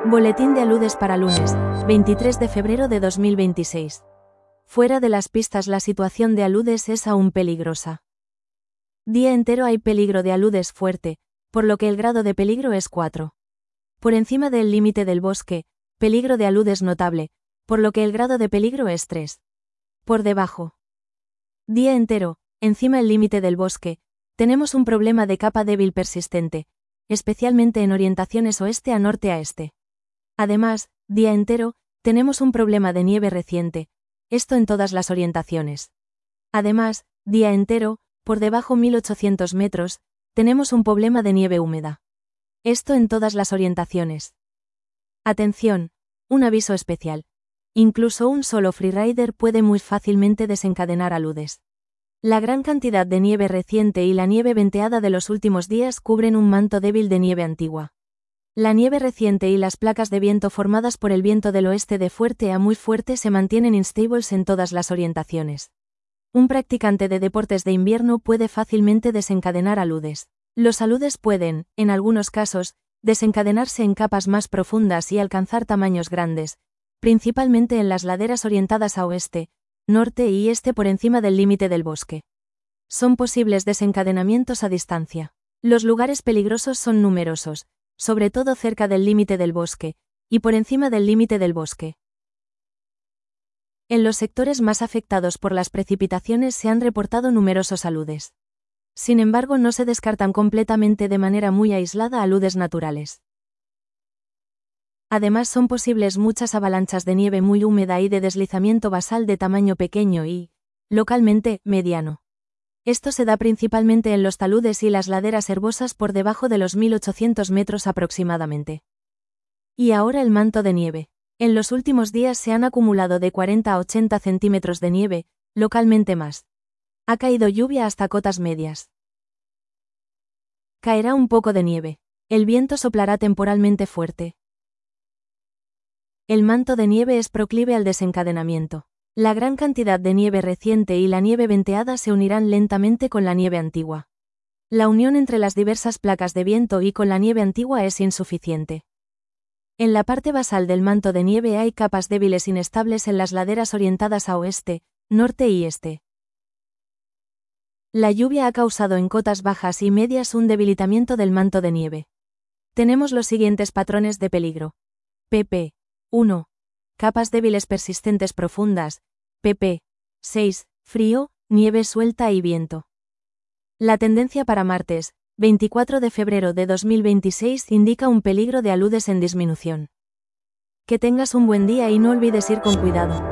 Boletín de aludes para lunes, 23 de febrero de 2026. Fuera de las pistas la situación de aludes es aún peligrosa. Día entero hay peligro de aludes fuerte, por lo que el grado de peligro es 4. Por encima del límite del bosque, peligro de aludes notable, por lo que el grado de peligro es 3. Por debajo. Día entero, encima el límite del bosque, tenemos un problema de capa débil persistente, especialmente en orientaciones oeste a norte a este. Además, día entero, tenemos un problema de nieve reciente, esto en todas las orientaciones. Además, día entero, por debajo 1800 metros, tenemos un problema de nieve húmeda. Esto en todas las orientaciones. Atención, un aviso especial. Incluso un solo freerider puede muy fácilmente desencadenar aludes. La gran cantidad de nieve reciente y la nieve venteada de los últimos días cubren un manto débil de nieve antigua. La nieve reciente y las placas de viento formadas por el viento del oeste de fuerte a muy fuerte se mantienen instables en todas las orientaciones. Un practicante de deportes de invierno puede fácilmente desencadenar aludes. Los aludes pueden, en algunos casos, desencadenarse en capas más profundas y alcanzar tamaños grandes, principalmente en las laderas orientadas a oeste, norte y este por encima del límite del bosque. Son posibles desencadenamientos a distancia. Los lugares peligrosos son numerosos, sobre todo cerca del límite del bosque, y por encima del límite del bosque. En los sectores más afectados por las precipitaciones se han reportado numerosos aludes. Sin embargo, no se descartan completamente de manera muy aislada aludes naturales. Además, son posibles muchas avalanchas de nieve muy húmeda y de deslizamiento basal de tamaño pequeño y, localmente, mediano. Esto se da principalmente en los taludes y las laderas herbosas por debajo de los 1800 metros aproximadamente. Y ahora el manto de nieve. En los últimos días se han acumulado de 40 a 80 centímetros de nieve, localmente más. Ha caído lluvia hasta cotas medias. Caerá un poco de nieve. El viento soplará temporalmente fuerte. El manto de nieve es proclive al desencadenamiento. La gran cantidad de nieve reciente y la nieve venteada se unirán lentamente con la nieve antigua. La unión entre las diversas placas de viento y con la nieve antigua es insuficiente. En la parte basal del manto de nieve hay capas débiles inestables en las laderas orientadas a oeste, norte y este. La lluvia ha causado en cotas bajas y medias un debilitamiento del manto de nieve. Tenemos los siguientes patrones de peligro. pp. 1. Capas débiles persistentes profundas. pp. 6. Frío, nieve suelta y viento. La tendencia para martes, 24 de febrero de 2026 indica un peligro de aludes en disminución. Que tengas un buen día y no olvides ir con cuidado.